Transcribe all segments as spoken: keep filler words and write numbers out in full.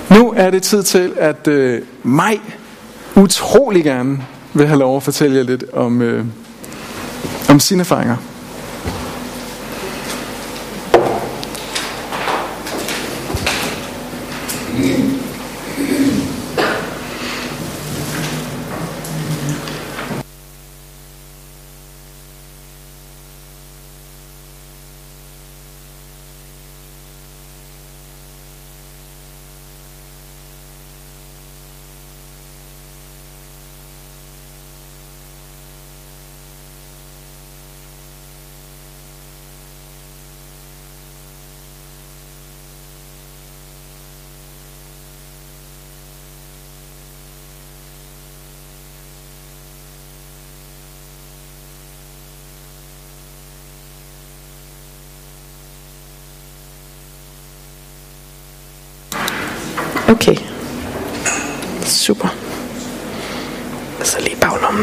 Nu er det tid til, at øh, Maj utrolig gerne vil have lov at fortælle jer lidt om, øh, om sine erfaringer. Okay. Super. Så lige baglommen.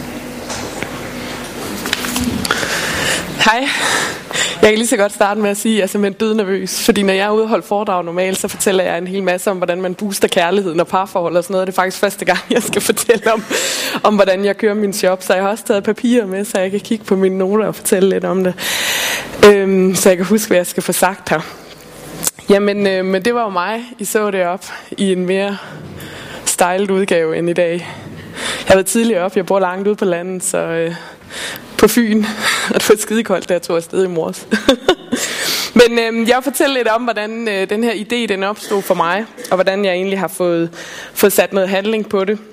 Hej. Jeg kan lige så godt starte med at sige, at jeg er simpelthen død nervøs. Fordi når jeg er ude og holde foredrag normalt, så fortæller jeg en hel masse om, hvordan man booster kærligheden og parforhold og sådan noget. Det er faktisk første gang, jeg skal fortælle om, om hvordan jeg kører min shop. Så jeg har også taget papirer med, så jeg kan kigge på mine noter og fortælle lidt om det. Øhm, så jeg kan huske, hvad jeg skal få sagt her. Jamen, øh, men det var jo mig, I så det op i en mere stylet udgave end i dag. Jeg har været tidligere op, jeg bor langt ude på landet, så øh, på Fyn, og det var skidekoldt, da jeg tog afsted i morges. Men øh, jeg vil fortælle lidt om, hvordan øh, den her idé den opstod for mig, og hvordan jeg egentlig har fået, fået sat noget handling på det.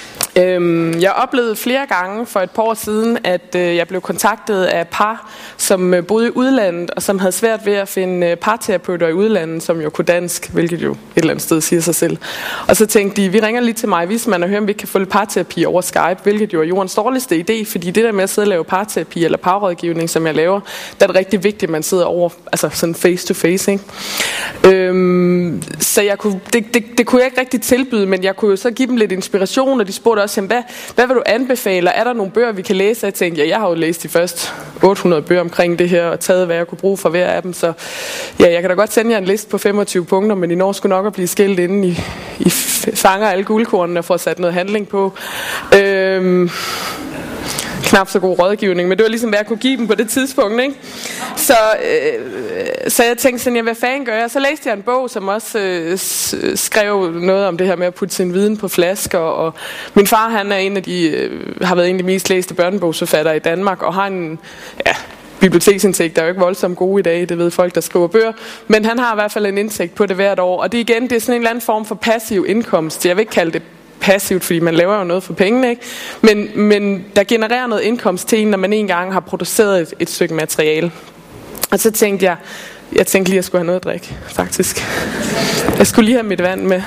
Jeg oplevede flere gange for et par år siden, at jeg blev kontaktet af par, som boede i udlandet, og som havde svært ved at finde parterapeuter i udlandet, som jo kunne dansk, hvilket jo et eller andet sted siger sig selv. Og så tænkte de, vi ringer lige til mig, hvis man og hører, om vi kan få lidt parterapi over Skype, hvilket jo er jordens dårligste idé, fordi det der med at sidde og lave parterapi eller parrådgivning, som jeg laver, der er det rigtig vigtigt, at man sidder over, altså sådan face to face, ikke? Øhm, så jeg kunne, det, det, det kunne jeg ikke rigtig tilbyde, men jeg kunne jo så give dem lidt inspiration, og de spurgte også, hvad, hvad vil du anbefale? Er der nogle bøger, vi kan læse? Jeg tænkte, ja, jeg har jo læst de første otte hundrede bøger omkring det her, og taget, hvad jeg kunne bruge for hver af dem, så ja, jeg kan da godt sende jer en liste på femogtyve punkter, men I når sgu nok at blive skilt, inden I, I fanger alle guldkornene og får sat noget handling på. Øhm, knap så god rådgivning, men det var ligesom, hvad jeg kunne give dem på det tidspunkt, ikke? Så, øh, så jeg tænkte sådan, ja, hvad fanden gør jeg? Så læste jeg en bog, som også øh, skrev noget om det her med at putte sin viden på flasker, og min far, han er en af de, øh, har været en af de mest læste børnebogsforfattere i Danmark, og har en, ja, biblioteksindtægt er jo ikke voldsomt gode i dag, det ved folk, der skriver bøger, men han har i hvert fald en indtægt på det hvert år, og det igen, det er sådan en eller anden form for passiv indkomst. Jeg vil ikke kalde det passivt, fordi man laver jo noget for pengene, ikke? Men, men der genererer noget indkomst til en, når man en gang har produceret et, et stykke materiale. Og så tænkte jeg, jeg tænkte lige, at jeg skulle have noget at drikke, faktisk. Jeg skulle lige have mit vand med.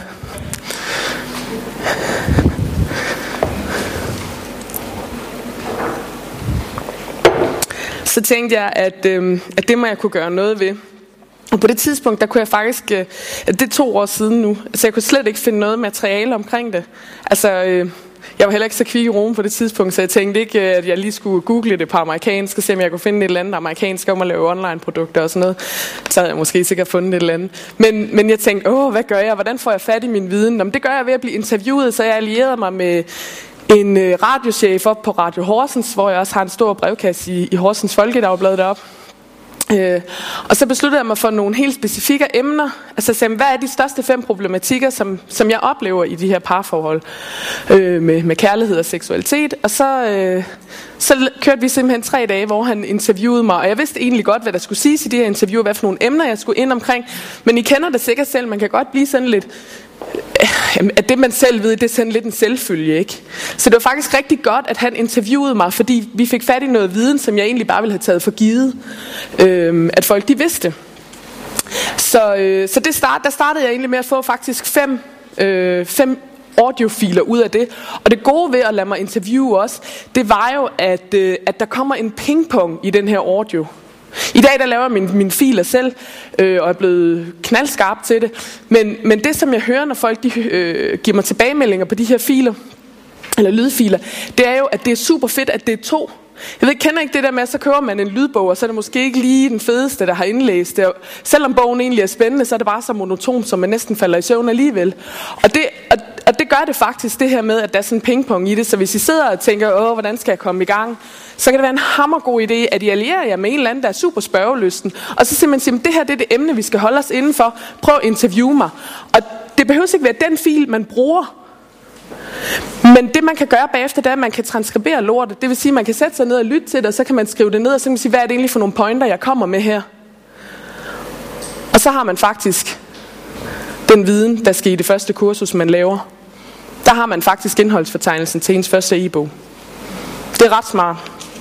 Så tænkte jeg, at, øh, at det må jeg kunne gøre noget ved. Og på det tidspunkt, der kunne jeg faktisk, øh, det er to år siden nu, så jeg kunne slet ikke finde noget materiale omkring det. Altså, øh, jeg var heller ikke så kvik i Rome på det tidspunkt, så jeg tænkte ikke, at jeg lige skulle google det på amerikansk, og se om jeg kunne finde et eller andet amerikansk om at lave online-produkter og sådan noget. Så havde jeg måske sikkert fundet et eller andet. Men, men jeg tænkte, åh, hvad gør jeg? Hvordan får jeg fat i min viden? Jamen, det gør jeg ved at blive interviewet, så jeg allierede mig med en øh, radiochef op på Radio Horsens, hvor jeg også har en stor brevkasse i, i Horsens Folkedagblad deroppe. Øh, og så besluttede jeg mig for nogle helt specifikke emner. Altså sagde, hvad er de største fem problematikker, som, som jeg oplever i de her parforhold øh, med, med kærlighed og seksualitet. Og så, øh, så kørte vi simpelthen tre dage, hvor han interviewede mig. Og jeg vidste egentlig godt, hvad der skulle siges i de her interview, hvad for nogle emner jeg skulle ind omkring. Men I kender det sikkert selv, man kan godt blive sådan lidt, at det man selv ved, det er sådan lidt en selvfølge, ikke? Så det var faktisk rigtig godt, at han interviewede mig, fordi vi fik fat i noget viden, som jeg egentlig bare ville have taget for givet, øh, at folk de vidste. Så, øh, så det start, der startede jeg egentlig med at få faktisk fem, øh, fem audiofiler ud af det. Og det gode ved at lade mig interviewe også, det var jo, at, øh, at der kommer en pingpong i den her audio. I dag der laver jeg mine, mine filer selv, øh, og er blevet knaldskarp til det. Men, men det som jeg hører, når folk de, øh, giver mig tilbagemeldinger på de her filer, eller lydfiler, det er jo, at det er super fedt, at det er to. Jeg ved, kender ikke det der med, at så køber man en lydbog, og så er det måske ikke lige den fedeste, der har indlæst det. Og selvom bogen egentlig er spændende, så er det bare så monotont, som man næsten falder i søvn alligevel. Og det, og, og det gør det faktisk, det her med, at der er sådan en pingpong i det. Så hvis I sidder og tænker, åh, hvordan skal jeg komme i gang? Så kan det være en hammergod idé, at I allierer jer med en eller anden, der er super spørgelysten. Og så simpelthen siger, det her det er det emne, vi skal holde os indenfor. Prøv at interviewe mig. Og det behøver ikke være den fil, man bruger. Men det man kan gøre bagefter, det er, at man kan transkribere lortet. Det vil sige, at man kan sætte sig ned og lytte til det, og så kan man skrive det ned, og så kan man sige, hvad er det egentlig for nogle pointer, jeg kommer med her. Og så har man faktisk den viden, der skal i det første kursus, man laver. Der har man faktisk indholdsfortegnelsen til ens første e-bog. Det er ret smart.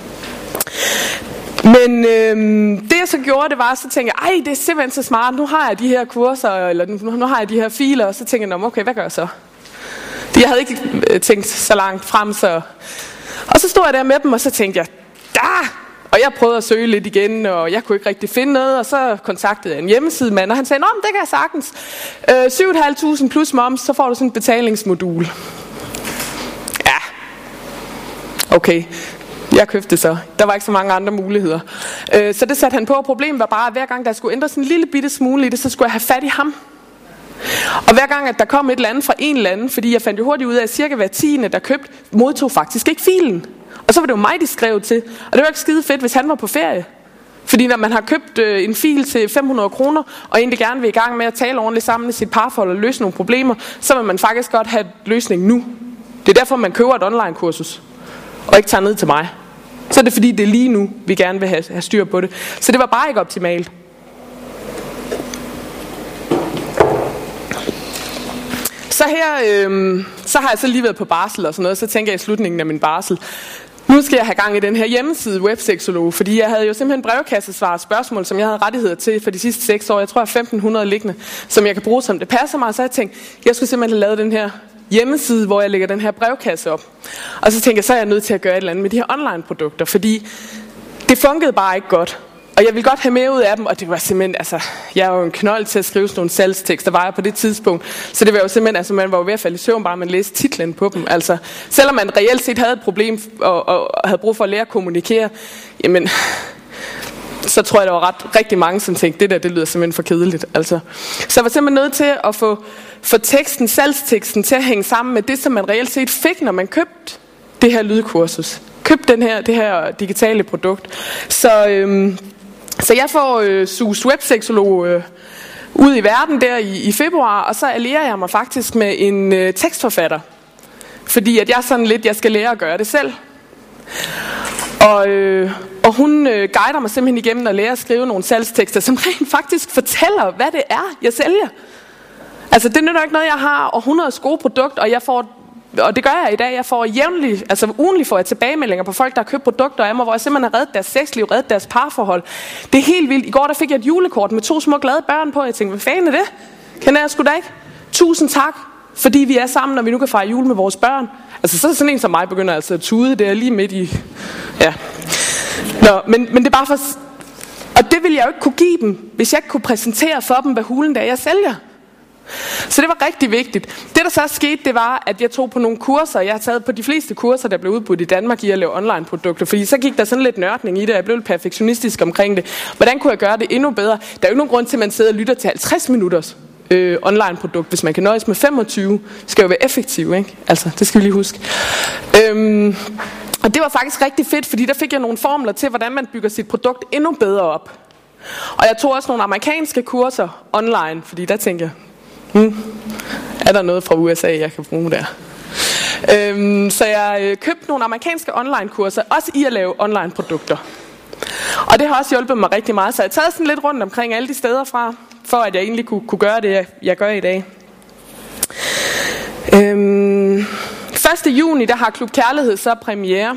Men øhm, det jeg så gjorde, det var, så tænkte jeg, ej, det er simpelthen så smart, nu har jeg de her kurser, eller nu, nu har jeg de her filer, og så tænkte jeg, okay, hvad gør jeg så? Jeg havde ikke tænkt så langt frem, så... Og så stod jeg der med dem, og så tænkte jeg, da! Og jeg prøvede at søge lidt igen, og jeg kunne ikke rigtig finde noget, og så kontaktede jeg en hjemmesidemand, og han sagde, nå, men det kan jeg sagtens. Øh, syv tusind fem hundrede plus moms, så får du sådan et betalingsmodul. Ja. Okay. Jeg købte det så. Der var ikke så mange andre muligheder. Øh, så det satte han på, og problemet var bare, at hver gang der skulle ændres en lille bitte smule i det, så skulle jeg have fat i ham. Og hver gang, at der kom et eller andet fra en eller anden, fordi jeg fandt jo hurtigt ud af, at cirka hver tiende, der købte, modtog faktisk ikke filen. Og så var det jo mig, de skrev til. Og det var ikke skide fedt, hvis han var på ferie. Fordi når man har købt øh, en fil til fem hundrede kroner, og egentlig gerne vil i gang med at tale ordentligt sammen med sit parforhold og løse nogle problemer, så vil man faktisk godt have løsning nu. Det er derfor, man køber et online-kursus, og ikke tager ned til mig. Så er det fordi, det er lige nu, vi gerne vil have, have styr på det. Så det var bare ikke optimalt. Så her, øh, så har jeg så lige været på barsel og sådan noget, så tænker jeg i slutningen af min barsel, nu skal jeg have gang i den her hjemmeside Webseksolog, fordi jeg havde jo simpelthen brevkassesvar og spørgsmål, som jeg havde rettigheder til for de sidste seks år. Jeg tror, jeg har femten hundrede liggende, som jeg kan bruge, som det passer mig. Så jeg tænkte, jeg skulle simpelthen have lavet den her hjemmeside, hvor jeg lægger den her brevkasse op. Og så tænkte jeg, så er jeg nødt til at gøre et eller andet med de her online-produkter, fordi det funkede bare ikke godt. Og jeg ville godt have mere ud af dem, og det var simpelthen, altså, jeg er jo en knold til at skrive sådan nogle salgstekster, var jeg på det tidspunkt. Så det var jo simpelthen, altså, man var jo ved at falde i søvn, bare man læste titlen på dem. Altså, selvom man reelt set havde et problem, og, og havde brug for at lære at kommunikere, jamen, så tror jeg, der var ret rigtig mange, som tænkte, det der, det lyder simpelthen for kedeligt. Altså. Så jeg var simpelthen nødt til at få, få teksten, salgsteksten til at hænge sammen med det, som man reelt set fik, når man købte det her lydkursus. Købte den her, det her digitale produkt. Så... Øhm, Så jeg får øh, sus Webseksolog øh, ud i verden der i, i februar, og så allierer jeg mig faktisk med en øh, tekstforfatter. Fordi at jeg er sådan lidt, jeg skal lære at gøre det selv. Og, øh, og hun øh, guider mig simpelthen igennem at lære at skrive nogle salgstekster, som rent faktisk fortæller, hvad det er, jeg sælger. Altså det nytter ikke noget, jeg har århundredes gode produkter, og jeg får... Og det gør jeg i dag. Jeg får jævnligt, altså ugenligt får jeg tilbagemeldinger på folk, der har købt produkter af mig, hvor jeg simpelthen har reddet deres sexliv, reddet deres parforhold. Det er helt vildt. I går der fik jeg et julekort med to små glade børn på. Jeg tænkte, hvad fanden er det? Kender jeg sgu da ikke? Tusind tak, fordi vi er sammen, og vi nu kan fejre jul med vores børn. Altså så er sådan en som mig begynder altså at tude. Det er lige midt i... Ja. Nå, men, men det er bare for... Og det ville jeg jo ikke kunne give dem, hvis jeg ikke kunne præsentere for dem, hvad hulen der jeg sælger. Så det var rigtig vigtigt. Det der så skete, det var, at jeg tog på nogle kurser. Jeg har taget på de fleste kurser, der blev udbudt i Danmark i at lave online produkter. Fordi så gik der sådan lidt nørdning i det, og jeg blev lidt perfektionistisk omkring det. Hvordan kunne jeg gøre det endnu bedre? Der er jo ikke nogen grund til, at man sidder og lytter til halvtreds minutters øh, online produkt. Hvis man kan nøjes med femogtyve, skal jo være effektiv, ikke? Altså, det skal vi lige huske. Øhm, og det var faktisk rigtig fedt, fordi der fik jeg nogle formler til, hvordan man bygger sit produkt endnu bedre op. Og jeg tog også nogle amerikanske kurser online, fordi der tænker jeg, Hmm. er der noget fra U S A, jeg kan bruge der? Øhm, så jeg øh, købte nogle amerikanske online-kurser, også i at lave online-produkter. Og det har også hjulpet mig rigtig meget, så jeg har taget sådan lidt rundt omkring alle de steder fra, for at jeg egentlig kunne, kunne gøre det, jeg, jeg gør i dag. Øhm, første juni, der har Klub Kærlighed så premiere.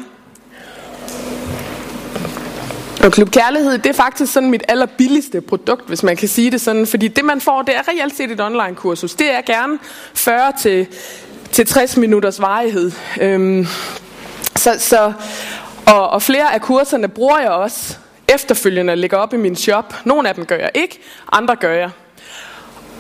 Og Klub Kærlighed, det er faktisk sådan mit allerbilligste produkt, hvis man kan sige det sådan. Fordi det man får, det er reelt set et online-kursus. Det er gerne fyrre til tres minutters varighed. Øhm, så, så, og, og flere af kurserne bruger jeg også efterfølgende og lægger op i min shop. Nogle af dem gør jeg ikke, andre gør jeg.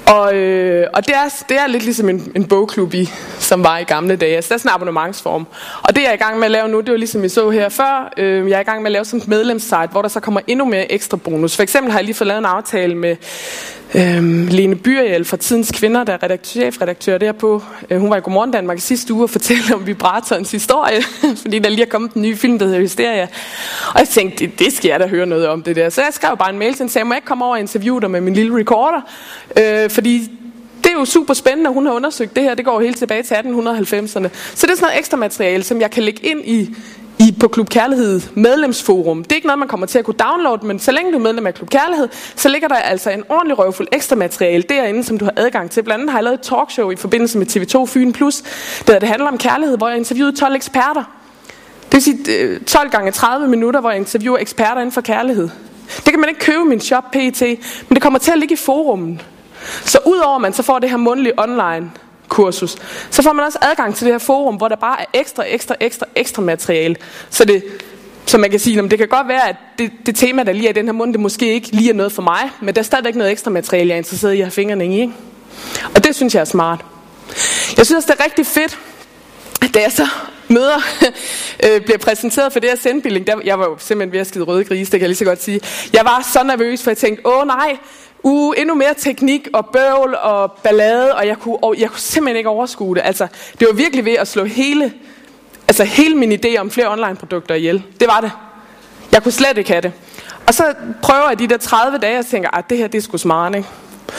Og, øh, og det, er, det er lidt ligesom en, en bogklub, i, som var i gamle dage. Altså, det er sådan en abonnementsform. Og det jeg er i gang med at lave nu, det var ligesom I så her før. Øh, jeg er i gang med at lave sådan et medlemssite, hvor der så kommer endnu mere ekstra bonus. For eksempel har jeg lige fået lavet en aftale med øh, Lene Byriel fra Tidens Kvinder, der er redaktør, chefredaktør derpå. Øh, hun var i Godmorgen Danmark i sidste uge og fortalte om Vibrators historie, fordi der lige er kommet en ny film, der hedder Hysteria. Og jeg tænkte, det, det skal jeg da høre noget om det der. Så jeg skrev bare en mail til hende, sagde, må jeg ikke komme over og interviewe dig med min lille recorder? Øh, fordi det er jo super spændende, at hun har undersøgt det her. Det går helt tilbage til atten halvfemserne. Så det er sådan noget ekstra materiale, som jeg kan lægge ind i, i på Klub Kærlighed medlemsforum. Det er ikke noget, man kommer til at kunne downloade, men så længe du er medlem af Klub Kærlighed, så ligger der altså en ordentlig røvfuld ekstra materiale derinde, som du har adgang til. Blandt andet har jeg lavet et talkshow i forbindelse med T V to Fyn Plus, der det handler om kærlighed, hvor jeg interviewede tolv eksperter. Det vil sige tolv gange tredive minutter, hvor jeg interviewer eksperter inden for kærlighed. Det kan man ikke købe i min shop P T, men det kommer til at ligge i forummen. Så udover at man så får det her mundtlige online kursus, så får man også adgang til det her forum, hvor der bare er ekstra, ekstra, ekstra, ekstra materiale. Så det, så man kan sige, det kan godt være, at det, det tema, der lige er i den her mund, det måske ikke lige er noget for mig, men der er stadigvæk noget ekstra materiale, jeg er interesseret i at have fingrene i. Ikke? Og det synes jeg er smart. Jeg synes, det er rigtig fedt, da jeg så møder øh, bliver præsenteret for det her sendbilling. Der, jeg var jo simpelthen ved at skide røde grise, det kan jeg lige så godt sige. Jeg var så nervøs, for jeg tænkte, åh nej, uh, endnu mere teknik og bøvl og ballade, og jeg kunne, og jeg kunne simpelthen ikke overskue det. Altså, det var virkelig ved at slå hele, altså hele min idé om flere online-produkter ihjel. Det var det. Jeg kunne slet ikke have det. Og så prøver jeg de der tredive dage, og tænker, at det her, det er sgu smart, ikke?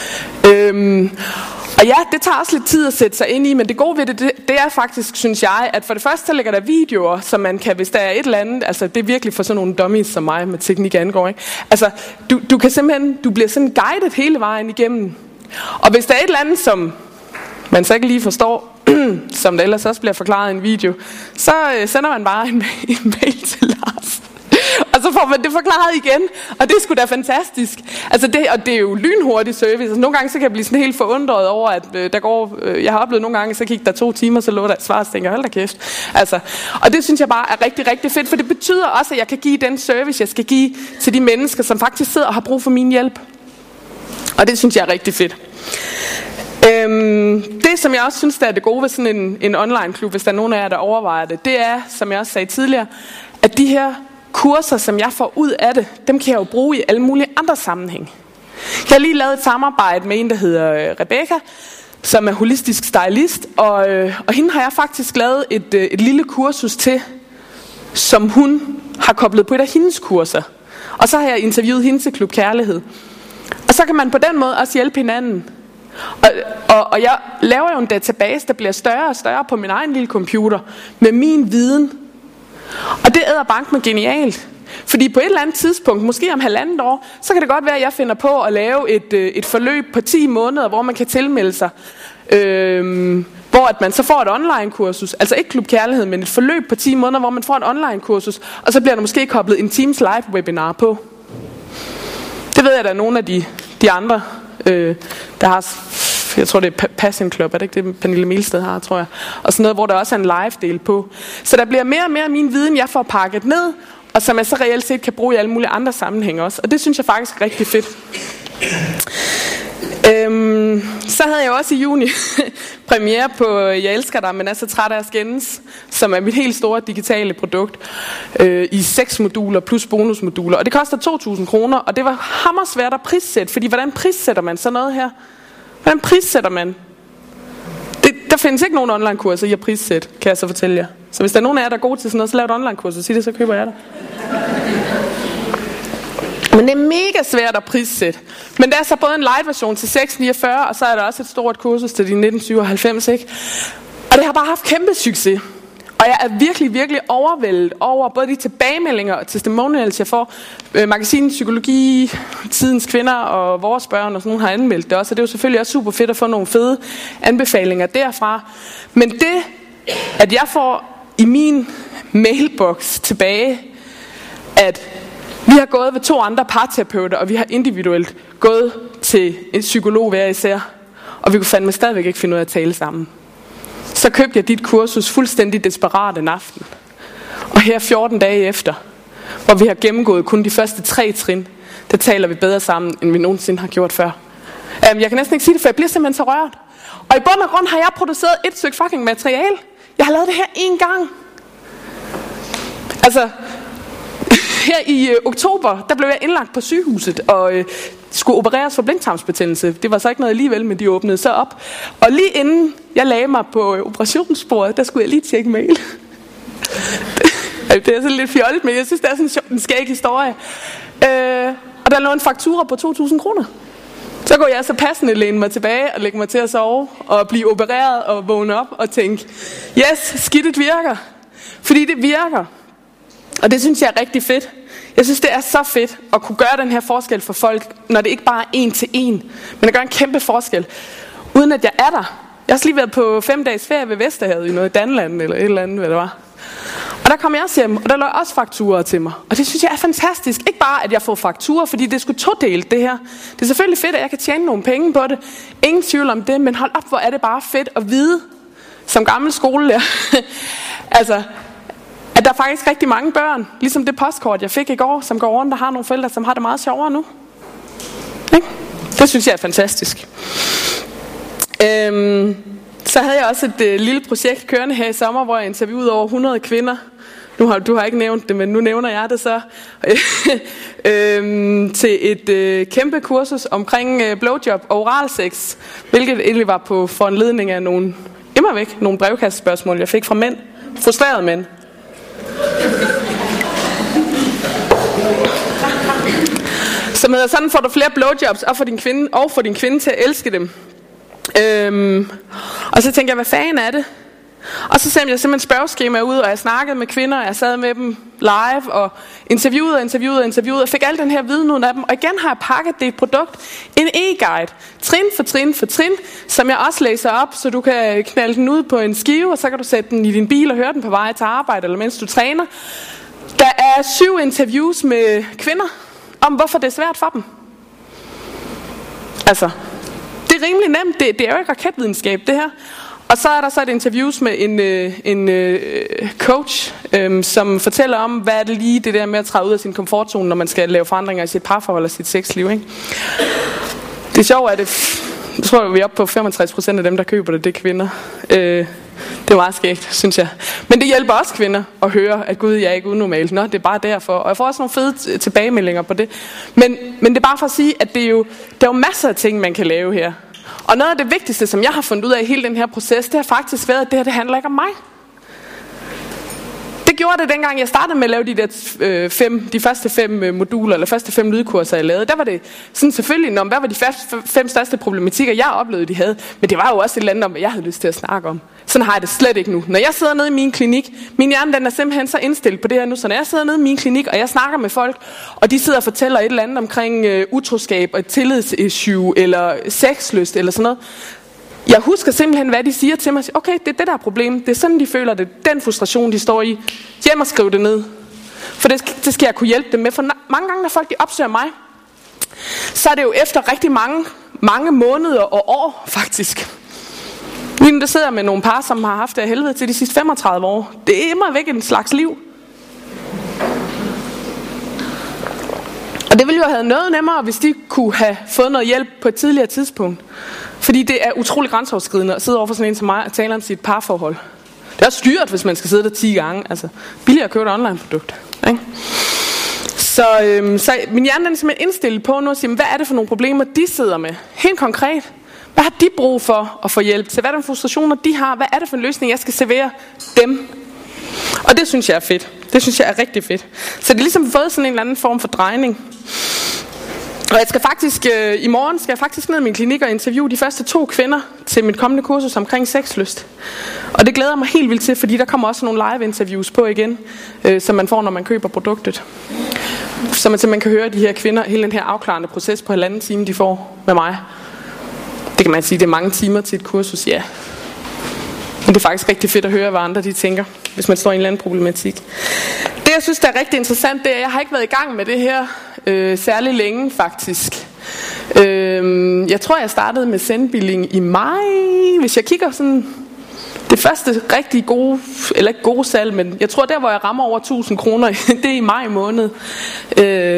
Øhm, og ja, det tager også lidt tid at sætte sig ind i, men det gode ved det, det, det er faktisk, synes jeg, at for det første, så ligger der videoer, som man kan, hvis der er et eller andet, altså det er virkelig for sådan nogle dummies som mig, med teknik angår, ikke? Altså, du, du kan simpelthen, du bliver sådan guidet hele vejen igennem. Og hvis der er et eller andet, som man så ikke lige forstår, som der ellers også bliver forklaret i en video, så øh, sender man bare en, en mail til Lars. Og så får man det forklaret igen, og det er sgu da fantastisk. Altså det, og det er jo lynhurtig service. Altså nogle gange så kan jeg blive sådan helt forundret over, at øh, der går, øh, jeg har oplevet nogle gange, så gik der to timer, så lå der et svar, og så tænker jeg, hold da kæft. Altså, og det synes jeg bare er rigtig, rigtig fedt, for det betyder også, at jeg kan give den service, jeg skal give til de mennesker, som faktisk sidder og har brug for min hjælp. Og det synes jeg er rigtig fedt. Øhm, det som jeg også synes der er det gode ved sådan en, en online klub, hvis der er nogen af jer der overvejer det, det er, som jeg også sagde tidligere, at de her kurser, som jeg får ud af det, dem kan jeg jo bruge i alle mulige andre sammenhæng. Jeg har lige lavet et samarbejde med en, der hedder Rebecca, som er holistisk stylist, og, øh, og hende har jeg faktisk lavet et, øh, et lille kursus til, som hun har koblet på et af hendes kurser. Og så har jeg interviewet hende til Klub Kærlighed. Og så kan man på den måde også hjælpe hinanden. Og, og, og jeg laver jo en database, der bliver større og større på min egen lille computer, med min viden. Og det æder bank med genialt. Fordi på et eller andet tidspunkt, måske om halvandet år, så kan det godt være, at jeg finder på at lave et, et forløb på ti måneder, hvor man kan tilmelde sig. Øhm, hvor at man så får et online-kursus. Altså ikke Klub Kærlighed, men et forløb på ti måneder, hvor man får et online-kursus. Og så bliver der måske koblet en Teams live-webinar på. Det ved jeg, der er nogle af de, de andre, øh, der har... Jeg tror, det er Passion Club, er det ikke det, Pernille Milsted har, tror jeg. Og sådan noget, hvor der også er en live-del på. Så der bliver mere og mere af min viden, jeg får pakket ned, og som jeg så reelt set kan bruge i alle mulige andre sammenhænge også. Og det synes jeg faktisk er rigtig fedt. Øhm, så havde jeg også i juni premiere på Jeg elsker dig, men er så træt af at skændes, som er mit helt store digitale produkt, øh, i seks moduler plus bonusmoduler. Og det koster to tusind kroner, og det var hammersvært at prissætte, fordi hvordan prissætter man sådan noget her? Hvordan prissætter man? Det, der findes ikke nogen online-kurser i at prissætte, kan jeg så fortælle jer. Så hvis der er nogen af jer, der er gode til sådan noget, så lav et online-kurser. Sig det, så køber jeg det. Men det er mega svært at prissætte. Men der er så både en light-version til seks komma niogfyrre, og så er der også et stort kursus til de nitten syvoghalvfems, ikke? Og det har bare haft kæmpe succes. Og jeg er virkelig, virkelig overvældet over både de tilbagemeldinger og testimonials, jeg får. Øh, magasinet Psykologi, Tidens Kvinder og Vores Børn og sådan nogle har anmeldt det også. Og det er jo selvfølgelig også super fedt at få nogle fede anbefalinger derfra. Men det, at jeg får i min mailbox tilbage, at vi har gået ved to andre parterapeuter, og vi har individuelt gået til en psykolog hver især, og vi kunne fandme stadigvæk ikke finde ud af at tale sammen. Så købte jeg dit kursus fuldstændig desperat en aften. Og her fjorten dage efter, hvor vi har gennemgået kun de første tre trin, der taler vi bedre sammen, end vi nogensinde har gjort før. Um, jeg kan næsten ikke sige det, for jeg bliver simpelthen så rørt. Og i bund og grund har jeg produceret et stykke fucking materiale. Jeg har lavet det her én gang. Altså, her i øh, oktober, der blev jeg indlagt på sygehuset og øh, skulle opereres for blindtarmsbetændelse. Det var så ikke noget alligevel, men de åbnede så op. Og lige inden jeg lagde mig på øh, operationsbordet, der skulle jeg lige tjekke mail. Det er sådan lidt fjollet, men jeg synes, det er sådan en skæg historie. Øh, og der lå en faktura på to tusind kroner. Så går jeg så passende læne mig tilbage og lægge mig til at sove og blive opereret og vågne op og tænke, yes, skidtet virker. Fordi det virker. Og det synes jeg er rigtig fedt. Jeg synes, det er så fedt at kunne gøre den her forskel for folk, når det ikke bare er en til en, men at gøre en kæmpe forskel, uden at jeg er der. Jeg har lige været på fem dages ferie ved Vesterhavet i noget Danland eller et eller andet, hvad det var. Og der kom jeg også hjem, og der lå også fakturer til mig. Og det synes jeg er fantastisk. Ikke bare, at jeg får fakturer, fordi det skulle todelt det her. Det er selvfølgelig fedt, at jeg kan tjene nogle penge på det. Ingen tvivl om det, men hold op, hvor er det bare fedt at vide, som gammel skolelærer, altså, at der er faktisk rigtig mange børn, ligesom det postkort, jeg fik i går, som går rundt og har nogle forældre, som har det meget sjovere nu. Ik? Det synes jeg er fantastisk. Øhm, så havde jeg også et øh, lille projekt kørende her i sommer, hvor jeg interviewede over hundrede kvinder. Nu har du har ikke nævnt det, men nu nævner jeg det så. øhm, til et øh, kæmpe kursus omkring øh, blowjob og oralsex, hvilket egentlig var på foranledning af nogle, immervæk, nogle brevkastespørgsmål, jeg fik fra mænd. Frustrerede mænd. Som hedder, sådan får du flere blowjobs og for din kvinde, og for din kvinde til at elske dem. Øhm, og så tænkte jeg, hvad fanden er det? Og så sendte jeg simpelthen spørgeskema ud, og jeg snakkede med kvinder, og jeg sad med dem live, og interviewede og interviewede og interviewede, og fik al den her viden ud af dem. Og igen har jeg pakket det et produkt, en e-guide, trin for trin for trin, som jeg også læser op, så du kan knalde den ud på en skive, og så kan du sætte den i din bil og høre den på vej til arbejde, eller mens du træner. Der er syv interviews med kvinder, om hvorfor det er svært for dem. Altså, det er rimelig nemt, det, det er jo ikke raketvidenskab, det her. Og så er der så et interviews med en, øh, en øh, coach, øh, som fortæller om, hvad er det lige det der med at træde ud af sin komfortzone, når man skal lave forandringer i sit parforhold og sit sexliv. Ikke? Det er sjovt, at det, jeg tror, vi er oppe på femogtres procent af dem, der køber det, det er kvinder. Øh, det er meget skægt, synes jeg. Men det hjælper også kvinder at høre, at gud, jeg er ikke unormalt. Nå, det er bare derfor. Og jeg får også nogle fede tilbagemeldinger på det. Men, men det er bare for at sige, at det er jo, der er jo masser af ting, man kan lave her. Og noget af det vigtigste, som jeg har fundet ud af i hele den her proces, det har faktisk været, at det her det handler ikke om mig. Det gjorde det, dengang jeg startede med at lave de, der, øh, fem, de første fem øh, moduler, eller første fem lydkurser, jeg lavede. Der var det sådan selvfølgelig, når, hvad var de fem, fem største problematikker, jeg oplevede, de havde. Men det var jo også et eller andet om, hvad jeg havde lyst til at snakke om. Sådan har jeg det slet ikke nu. Når jeg sidder nede i min klinik, min hjerne den er simpelthen så indstillet på det her nu, så når jeg sidder nede i min klinik, og jeg snakker med folk, og de sidder og fortæller et eller andet omkring øh, utroskab og tillidsissue, eller sexlyst, eller sådan noget. Jeg husker simpelthen, hvad de siger til mig. Okay, det er det der problem. Det er sådan, de føler det. Den frustration, de står i. Hjem og skriv det ned. For det, det skal jeg kunne hjælpe dem med. For mange gange, når folk de opsøger mig, så er det jo efter rigtig mange, mange måneder og år, faktisk. Lige der sidder med nogle par, som har haft det af helvede til de sidste femogtredive år. Det er immer væk en slags liv. Og det ville jo have været noget nemmere, hvis de kunne have fået noget hjælp på et tidligere tidspunkt. Fordi det er utrolig grænseoverskridende at sidde over for sådan en som mig og tale om sit parforhold. Det er også dyrt, hvis man skal sidde der ti gange. Altså, billigere at købe et online-produkt. Ikke? Så, øhm, så min hjerne er simpelthen indstillet på nu at sige, hvad er det for nogle problemer, de sidder med? Helt konkret. Hvad har de brug for at få hjælp til? Hvad er det for frustrationer, de har? Hvad er det for en løsning, jeg skal servere dem? Og det synes jeg er fedt. Det synes jeg er rigtig fedt. Så det er ligesom fået sådan en eller anden form for drejning. Og jeg skal faktisk, øh, i morgen skal jeg faktisk ned i min klinik og interviewe de første to kvinder til mit kommende kursus omkring sexlyst. Og det glæder mig helt vildt til, fordi der kommer også nogle live interviews på igen, øh, som man får, når man køber produktet. Så man simpelthen kan høre de her kvinder, hele den her afklarende proces på halvanden time, de får med mig. Det kan man sige, det er mange timer til et kursus, ja. Men det er faktisk rigtig fedt at høre, hvad andre de tænker, hvis man står i en eller anden problematik. Det, jeg synes, der er rigtig interessant, det er, at jeg har ikke været i gang med det her øh, særlig længe, faktisk. Øh, jeg tror, jeg startede med sendbilling i maj. Hvis jeg kigger sådan, det første rigtig gode, eller ikke gode salg, men jeg tror, der, hvor jeg rammer over tusind kroner, det er i maj måned. Øh,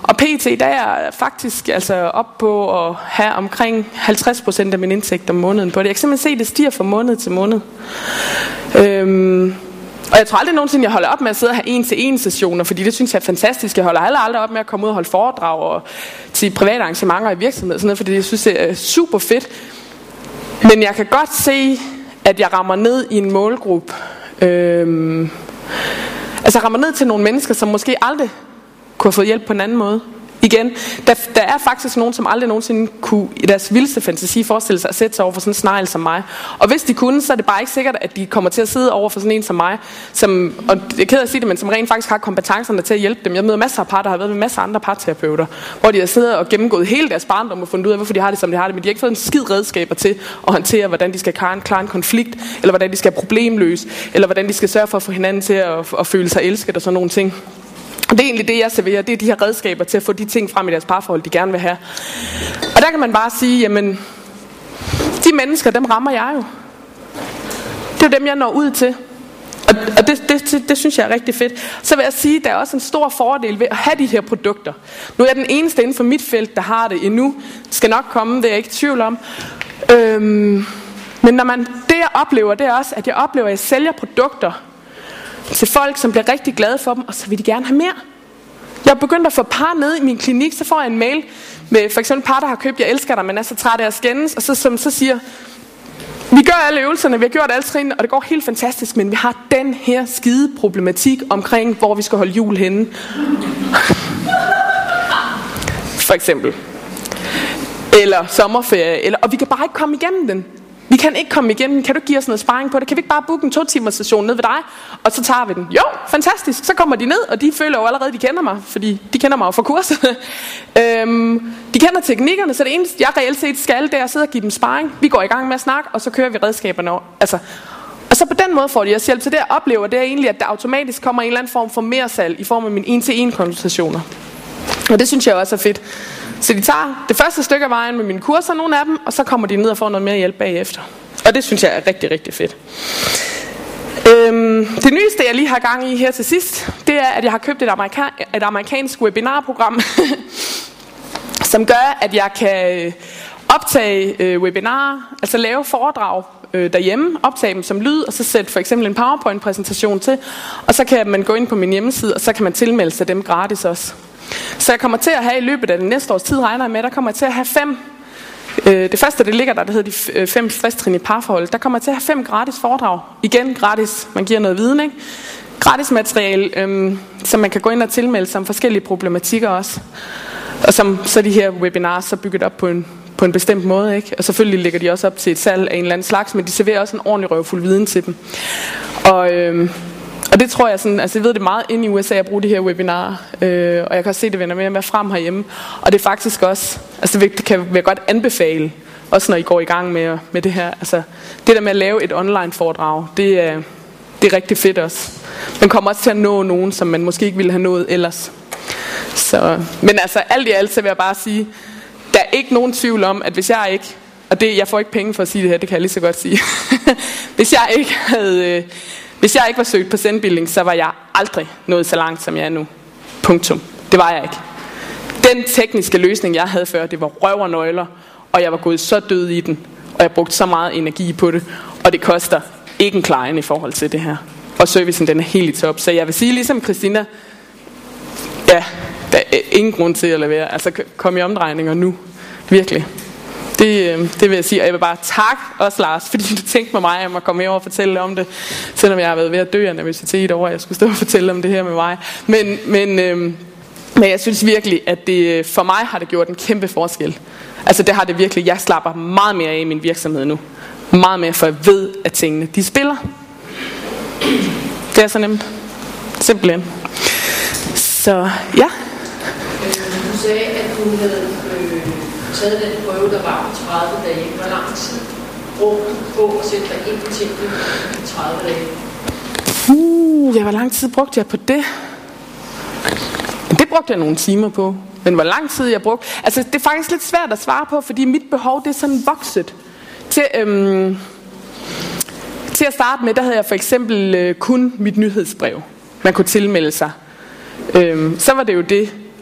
Og pt. Der er jeg faktisk altså op på at have omkring halvtreds procent af min indtægt om måneden på det. Jeg kan simpelthen se, at det stiger fra måned til måned. Øhm, og jeg tror aldrig nogensinde, jeg holder op med at sidde og have en-til-en sessioner, fordi det synes jeg er fantastisk. Jeg holder aldrig, aldrig op med at komme ud og holde foredrag og til private arrangementer i virksomheder og sådan noget, fordi jeg synes, det er super fedt. Men jeg kan godt se, at jeg rammer ned i en målgruppe. Øhm, altså rammer ned til nogle mennesker, som måske aldrig kunne have fået hjælp på en anden måde. Igen, der, der er faktisk nogen, som aldrig nogensinde kunne i deres vildeste fantasi forestille sig at sætte sig over for sådan en snegl som mig. Og hvis de kunne, så er det bare ikke sikkert, at de kommer til at sidde over for sådan en som mig, som, og det er ked af at sige det, men som rent faktisk har kompetencerne til at hjælpe dem. Jeg møder masser af par, der har været med masser af andre parterapeuter, hvor de har siddet og gennemgået hele deres barndom og fundet ud af, hvorfor de har det, som de har det, men de har ikke fået en skid redskaber til at håndtere, hvordan de skal klare en konflikt, eller hvordan de skal problemløse, eller hvordan de skal sørge for at få hinanden til at, at føle sig elsket og sådan nogle ting. Og det er egentlig det, jeg serverer. Det er de her redskaber til at få de ting frem i deres parforhold, de gerne vil have. Og der kan man bare sige, jamen, de mennesker, dem rammer jeg jo. Det er dem, jeg når ud til. Og, og det, det, det, det synes jeg er rigtig fedt. Så vil jeg sige, der er også en stor fordel ved at have de her produkter. Nu er jeg den eneste inden for mit felt, der har det endnu. Det skal nok komme, det er jeg ikke i tvivl om. Øhm, men når man, det jeg oplever, det er også, at jeg oplever, at jeg sælger produkter til folk, som bliver rigtig glade for dem, og så vil de gerne have mere. Jeg er begyndt at få par nede i min klinik, så får jeg en mail med for eksempel par, der har købt, jeg elsker dig, men er så træt af at skændes, og så, som så siger, vi gør alle øvelserne, vi har gjort alle trinene, og det går helt fantastisk, men vi har den her skide problematik omkring, hvor vi skal holde jul henne. For eksempel. Eller sommerferie, eller, og vi kan bare ikke komme igennem den. Vi kan ikke komme igennem. Kan du give os noget sparring på det? Kan vi ikke bare booke en to timers session ned ved dig? Og så tager vi den. Jo, fantastisk. Så kommer de ned, og de føler jo allerede, de kender mig. Fordi de kender mig jo fra kurset. øhm, de kender teknikkerne, så det eneste, jeg reelt set skal, det er at sidde og give dem sparring. Vi går i gang med at snakke, og så kører vi redskaberne over. Altså, og så på den måde får de os hjælp. Så det jeg oplever, det er egentlig, at der automatisk kommer en eller anden form for mersalg i form af mine en-til-en konsultationer. Og det synes jeg også er fedt. Så de tager det første stykke af vejen med mine kurser, nogle af dem, og så kommer de ned og får noget mere hjælp bagefter. Og det synes jeg er rigtig, rigtig fedt. Øhm, det nyeste, jeg lige har gang i her til sidst, det er, at jeg har købt et, amerika- et amerikansk webinarprogram, som gør, at jeg kan optage øh, webinarer, altså lave foredrag øh, derhjemme, optage dem som lyd, og så sætte for eksempel en PowerPoint-præsentation til, og så kan man gå ind på min hjemmeside, og så kan man tilmelde sig dem gratis også. Så jeg kommer til at have i løbet af den næste års tid, regner jeg med, der kommer jeg til at have fem. Øh, det første, det ligger der, det hedder de fem stresstrin i parforhold. Der kommer jeg til at have fem gratis foredrag. Igen gratis, man giver noget viden, ikke? Gratis materiale, øhm, som man kan gå ind og tilmelde sig om forskellige problematikker også. Og som så de her webinars så bygget op på en, på en bestemt måde, ikke? Og selvfølgelig ligger de også op til et salg af en eller anden slags, men de serverer også en ordentlig røvfuld viden til dem. Og... Øhm, Og det tror jeg sådan, altså jeg ved det meget inde i U S A at bruge de her webinarer, øh, og jeg kan også se det vender mere og mere frem herhjemme. Og det er faktisk også, altså det kan jeg godt anbefale, også når I går i gang med, med det her. Altså det der med at lave et online foredrag, det er, det er rigtig fedt også. Man kommer også til at nå nogen, som man måske ikke ville have nået ellers. Så, men altså alt i alt, så vil jeg bare sige, der er ikke nogen tvivl om, at hvis jeg ikke, og det, jeg får ikke penge for at sige det her, det kan jeg lige så godt sige. Hvis jeg ikke havde... Øh, Hvis jeg ikke var søgt på Zenbilling, så var jeg aldrig nået så langt, som jeg er nu. Punktum. Det var jeg ikke. Den tekniske løsning, jeg havde før, det var røv og nøgler, og jeg var gået så død i den, og jeg brugte så meget energi på det, og det koster ikke en klejen i forhold til det her. Og servicen, den er helt i top. Så jeg vil sige, ligesom Christina, ja, der er ingen grund til at lade være. Altså, kom i omdrejninger nu. Virkelig. Det, det vil jeg sige, og jeg vil bare takke også Lars, fordi du tænkte med mig, at jeg komme herover og fortælle om det, selvom jeg har været ved at dø af nervøsitet over, at jeg skulle stå og fortælle om det her med mig. Men, men, øhm, men jeg synes virkelig, at det for mig har det gjort en kæmpe forskel. Altså det har det virkelig. Jeg slapper meget mere af i min virksomhed nu. Meget mere, for jeg ved, at tingene, de spiller. Det er så nemt. Simpelthen. Så ja. Du sagde, at du havde øh, taget den prøve, der var på tredive dage. Hvor lang tid brugte du på at sætte dig ind i tingene i tredive dage? Uh, ja, hvor lang tid brugte jeg på det? Det brugte jeg nogle timer på. Men hvor lang tid jeg brugte... Altså, det er faktisk lidt svært at svare på, fordi mit behov, det er sådan vokset. Til, øhm, til at starte med, der havde jeg for eksempel øh, kun mit nyhedsbrev. Man kunne tilmelde sig. Øhm, så var det jo det.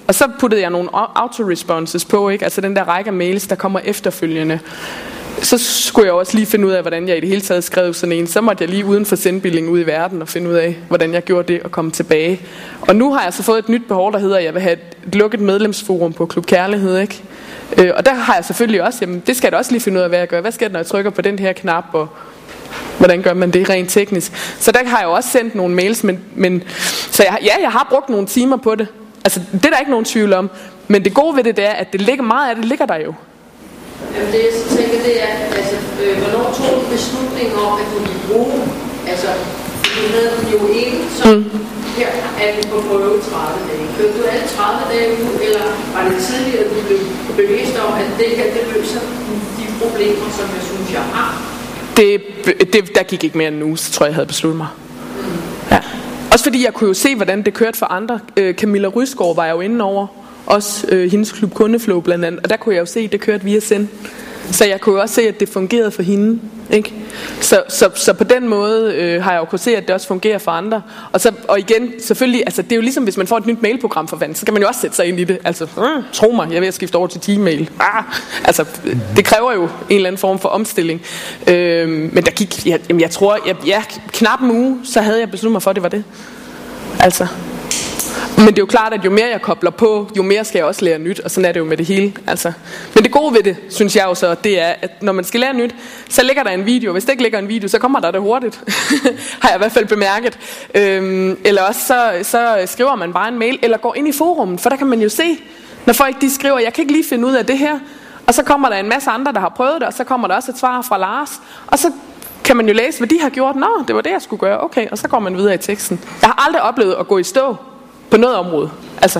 Og så puttede jeg nogle auto-responses på, ikke? Altså den der række af mails, der kommer efterfølgende. Så skulle jeg også lige finde ud af, hvordan jeg i det hele taget skrev sådan en. Så måtte jeg lige uden for sendbilling ud i verden og finde ud af, hvordan jeg gjorde det og komme tilbage. Og nu har jeg så fået et nyt behov, der hedder, at jeg vil have et lukket medlemsforum på Klub Kærlighed, ikke? Øh, og der har jeg selvfølgelig også, jamen det skal jeg da også lige finde ud af, hvad jeg gør. Hvad sker der, når jeg trykker på den her knap, og hvordan gør man det rent teknisk? Så der har jeg jo også sendt nogle mails, men, men så jeg, ja, jeg har brugt nogle timer på det. Altså det er der ikke nogen tvivl om. Men det gode ved det, det er, at det ligger meget af det ligger der jo. Jamen det jeg så tænker, det er, altså, øh, hvornår tog du beslutningen om, at du ville bruge, altså, du havde den jo ikke, som mm. her er den på prøve tredive dage. Kørte du alle tredive dage ud, eller var det tidligere, at du blev bevidst om, at det her, det løser de problemer, som jeg synes, jeg har? Det, det, der gik ikke mere end en uge, så tror jeg, jeg havde besluttet mig. Mm. Ja. Også fordi jeg kunne jo se, hvordan det kørte for andre. Øh, Camilla Rysgaard var jeg jo inde over. Også øh, hendes klub Kundeflow blandt andet. Og der kunne jeg jo se, at det kørte via Send. Så jeg kunne jo også se, at det fungerede for hende, ikke? Så, så, så på den måde øh, har jeg jo kunnet se, at det også fungerer for andre. Og, så, og igen, selvfølgelig, altså, det er jo ligesom, hvis man får et nyt mailprogram for vand, så kan man jo også sætte sig ind i det. Altså, øh, tro mig, jeg vil skifte over til Gmail. Ah, altså, det kræver jo en eller anden form for omstilling. Øh, men der gik, jeg, jeg tror, jeg, ja, knap en uge, så havde jeg besluttet mig for, at det var det. Altså... Men det er jo klart, at jo mere jeg kobler på, jo mere skal jeg også lære nyt, og sådan er det jo med det hele. Altså. Men det gode ved det, synes jeg jo så, det er, at når man skal lære nyt, så ligger der en video. Hvis det ikke ligger en video, så kommer der det hurtigt. Har jeg i hvert fald bemærket. Øhm, eller også så, så skriver man bare en mail, eller går ind i forummet, for der kan man jo se, når folk de skriver, jeg kan ikke lige finde ud af det her. Og så kommer der en masse andre, der har prøvet det, og så kommer der også et svar fra Lars. Og så kan man jo læse, hvad de har gjort. Nå, det var det, jeg skulle gøre. Okay, og så går man videre i teksten. Jeg har aldrig oplevet at gå i stå på noget område. Altså.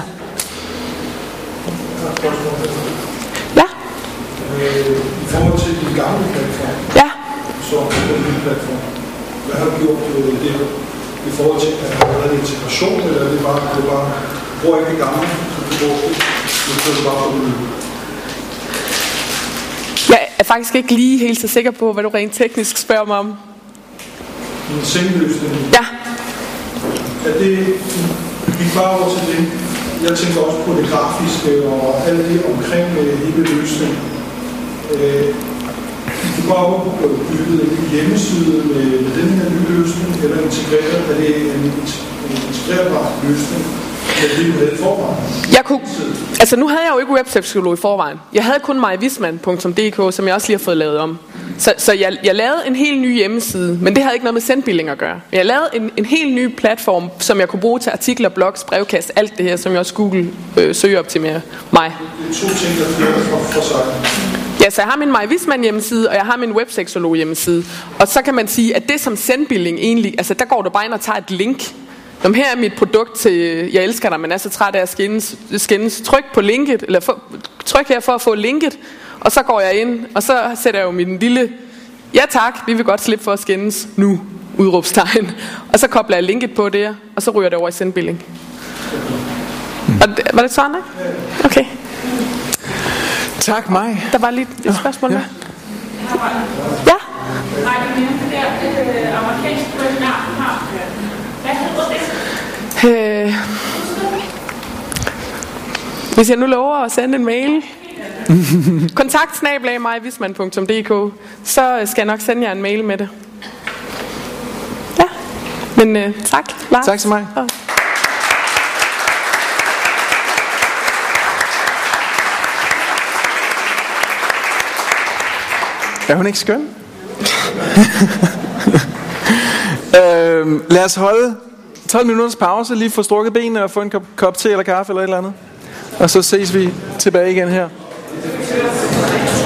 Ja. Øh, I forhold til de gamle platforme. Ja. Så den nye platform. Hvad har du gjort øh, der? I forhold til, at der har været integration, eller er det bare, at du bare bruger ikke det gamle, så du bruger det, så du bare får det nye? Jeg er faktisk ikke lige helt så sikker på, hvad du rent teknisk spørger mig om. En sengeløsning. Ja. Er det... Vi bare over til det. Jeg tænker også på det grafiske og alt det omkring hele løsningen. Øh, du bare bygget en hjemmeside med den her nye løsning, eller integreret, er det en, en integrerbar løsning, med det, du havde i forvejen? Jeg kunne, altså nu havde jeg jo ikke website-psykolog i forvejen. Jeg havde kun myvisman punktum d k, som jeg også lige har fået lavet om. Så, så jeg, jeg lavede en helt ny hjemmeside, men det havde ikke noget med sendbilling at gøre. Jeg lavede en, en helt ny platform, som jeg kunne bruge til artikler, blogs, brevkast, alt det her, som jeg også Google øh, søgeoptimerer mig. Det er to ting, der bliver for, for sig. Ja, så jeg har min myvisman hjemmeside, og jeg har min webseksolog hjemmeside. Og så kan man sige, at det som sendbilling egentlig, altså der går du bare ind og tager et link. Om her er mit produkt til, jeg elsker dig, men er så træt af at skændes, skændes. Tryk på linket, eller for, tryk her for at få linket. Og så går jeg ind, og så sætter jeg jo min lille, ja tak, vi vil godt slippe for at skændes nu, udråbstegn. Og så kobler jeg linket på det, og så ryger det over i sendbilling. Og det, var det sådan, ikke? Okay. Tak, Maj. Der var lige et spørgsmål med. Ja? Nej, det er det amerikanske webinar, du har. Hvad hedder det? Øh, hvis jeg nu lover at sende en mail, kontakt snabel-a myvisman punktum d k, så skal jeg nok sende jer en mail med det. Ja, men øh, tak, Lars. Tak til mig. Og er hun ikke skøn? øhm, lad os holde tolv minutters pause, lige få strukket benene og få en kop, kop te eller kaffe eller et eller andet. Og så ses vi tilbage igen her.